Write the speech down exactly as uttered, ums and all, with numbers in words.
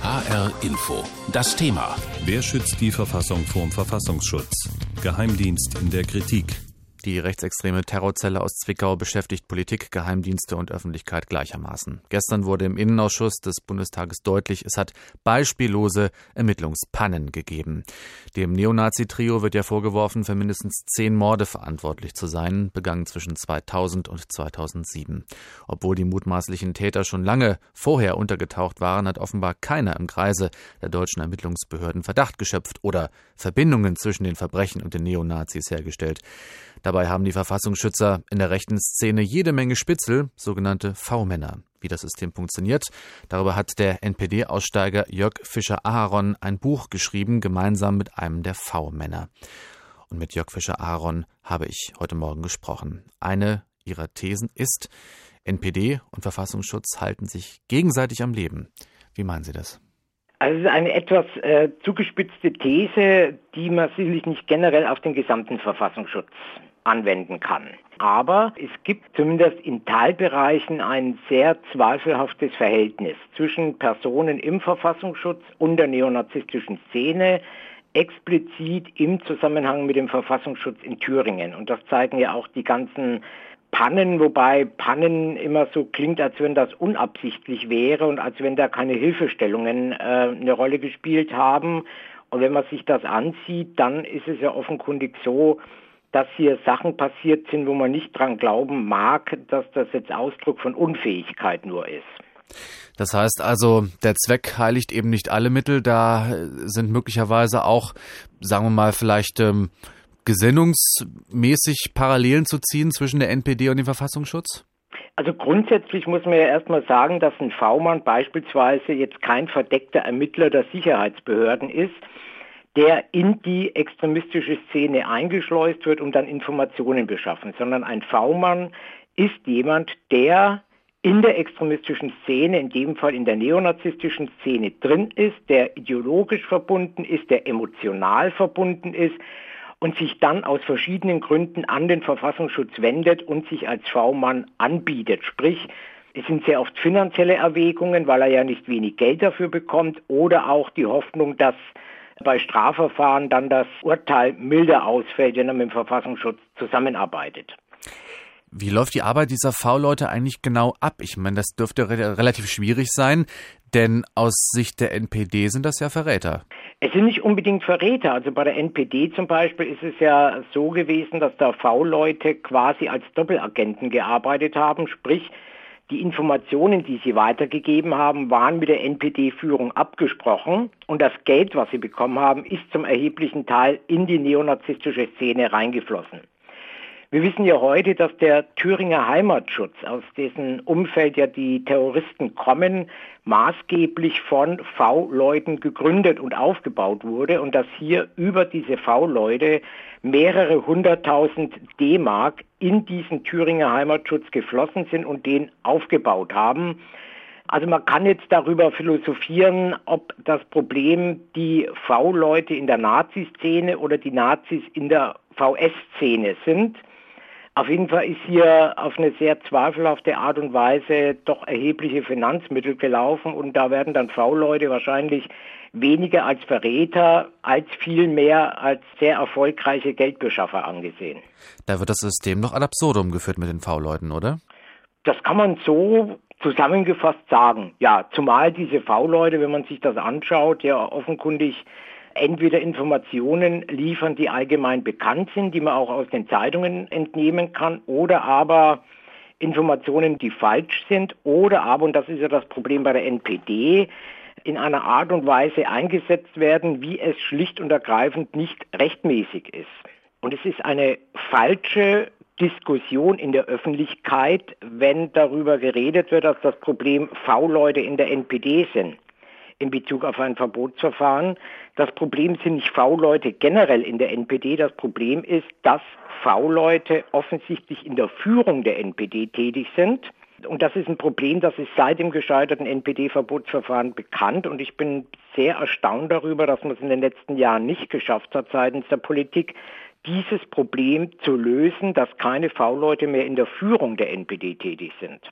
H R Info. Das Thema. Wer schützt die Verfassung vorm Verfassungsschutz? Geheimdienst in der Kritik. Die rechtsextreme Terrorzelle aus Zwickau beschäftigt Politik, Geheimdienste und Öffentlichkeit gleichermaßen. Gestern wurde im Innenausschuss des Bundestages deutlich, es hat beispiellose Ermittlungspannen gegeben. Dem Neonazi-Trio wird ja vorgeworfen, für mindestens zehn Morde verantwortlich zu sein, begangen zwischen zweitausend und zweitausendsieben. Obwohl die mutmaßlichen Täter schon lange vorher untergetaucht waren, hat offenbar keiner im Kreise der deutschen Ermittlungsbehörden Verdacht geschöpft oder Verbindungen zwischen den Verbrechen und den Neonazis hergestellt. Dabei haben die Verfassungsschützer in der rechten Szene jede Menge Spitzel, sogenannte V-Männer. Wie das System funktioniert, darüber hat der N P D-Aussteiger Jörg Fischer-Aharon ein Buch geschrieben, gemeinsam mit einem der V-Männer. Und mit Jörg Fischer-Aharon habe ich heute Morgen gesprochen. Eine ihrer Thesen ist, N P D und Verfassungsschutz halten sich gegenseitig am Leben. Wie meinen Sie das? Also es ist eine etwas äh, zugespitzte These, die man sicherlich nicht generell auf den gesamten Verfassungsschutz anwenden kann. Aber es gibt zumindest in Teilbereichen ein sehr zweifelhaftes Verhältnis zwischen Personen im Verfassungsschutz und der neonazistischen Szene, explizit im Zusammenhang mit dem Verfassungsschutz in Thüringen. Und das zeigen ja auch die ganzen Pannen, wobei Pannen immer so klingt, als wenn das unabsichtlich wäre und als wenn da keine Hilfestellungen äh, eine Rolle gespielt haben. Und wenn man sich das ansieht, dann ist es ja offenkundig so, dass hier Sachen passiert sind, wo man nicht dran glauben mag, dass das jetzt Ausdruck von Unfähigkeit nur ist. Das heißt also, der Zweck heiligt eben nicht alle Mittel. Da sind möglicherweise auch, sagen wir mal, vielleicht ähm, gesinnungsmäßig Parallelen zu ziehen zwischen der N P D und dem Verfassungsschutz? Also grundsätzlich muss man ja erstmal sagen, dass ein V-Mann beispielsweise jetzt kein verdeckter Ermittler der Sicherheitsbehörden ist, der in die extremistische Szene eingeschleust wird und dann Informationen beschaffen, sondern ein V-Mann ist jemand, der in der extremistischen Szene, in dem Fall in der neonazistischen Szene drin ist, der ideologisch verbunden ist, der emotional verbunden ist und sich dann aus verschiedenen Gründen an den Verfassungsschutz wendet und sich als V-Mann anbietet. Sprich, es sind sehr oft finanzielle Erwägungen, weil er ja nicht wenig Geld dafür bekommt, oder auch die Hoffnung, dass bei Strafverfahren dann das Urteil milder ausfällt, wenn er mit dem Verfassungsschutz zusammenarbeitet. Wie läuft die Arbeit dieser V-Leute eigentlich genau ab? Ich meine, das dürfte re- relativ schwierig sein, denn aus Sicht der N P D sind das ja Verräter. Es sind nicht unbedingt Verräter. Also bei der N P D zum Beispiel ist es ja so gewesen, dass da V-Leute quasi als Doppelagenten gearbeitet haben, sprich, die Informationen, die sie weitergegeben haben, waren mit der N P D-Führung abgesprochen und das Geld, was sie bekommen haben, ist zum erheblichen Teil in die neonazistische Szene reingeflossen. Wir wissen ja heute, dass der Thüringer Heimatschutz, aus dessen Umfeld ja die Terroristen kommen, maßgeblich von V-Leuten gegründet und aufgebaut wurde und dass hier über diese V-Leute mehrere hunderttausend D-Mark in diesen Thüringer Heimatschutz geflossen sind und den aufgebaut haben. Also man kann jetzt darüber philosophieren, ob das Problem die V-Leute in der Nazi-Szene oder die Nazis in der V S-Szene sind. Auf jeden Fall ist hier auf eine sehr zweifelhafte Art und Weise doch erhebliche Finanzmittel gelaufen und da werden dann V-Leute wahrscheinlich weniger als Verräter, als viel mehr als sehr erfolgreiche Geldbeschaffer angesehen. Da wird das System noch ad absurdum geführt mit den V-Leuten, oder? Das kann man so zusammengefasst sagen. Ja, zumal diese V-Leute, wenn man sich das anschaut, ja offenkundig entweder Informationen liefern, die allgemein bekannt sind, die man auch aus den Zeitungen entnehmen kann, oder aber Informationen, die falsch sind, oder aber, und das ist ja das Problem bei der N P D, in einer Art und Weise eingesetzt werden, wie es schlicht und ergreifend nicht rechtmäßig ist. Und es ist eine falsche Diskussion in der Öffentlichkeit, wenn darüber geredet wird, dass das Problem V-Leute in der N P D sind in Bezug auf ein Verbotsverfahren. Das Problem sind nicht V-Leute generell in der N P D. Das Problem ist, dass V-Leute offensichtlich in der Führung der N P D tätig sind. Und das ist ein Problem, das ist seit dem gescheiterten N P D-Verbotsverfahren bekannt. Und ich bin sehr erstaunt darüber, dass man es in den letzten Jahren nicht geschafft hat, seitens der Politik, dieses Problem zu lösen, dass keine V-Leute mehr in der Führung der N P D tätig sind.